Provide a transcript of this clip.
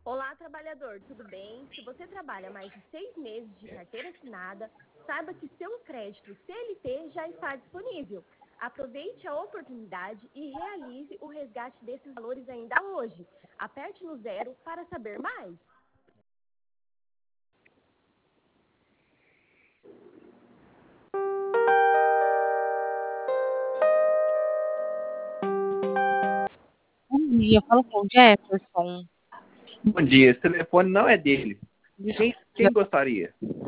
Olá, trabalhador, tudo bem? Se você trabalha mais de 6 meses de carteira assinada, saiba que seu crédito CLT já está disponível. Aproveite a oportunidade e realize o resgate desses valores ainda hoje. Aperte no zero para saber mais. Bom dia, fala com o Jefferson. Bom dia, esse telefone não é dele. Quem gostaria?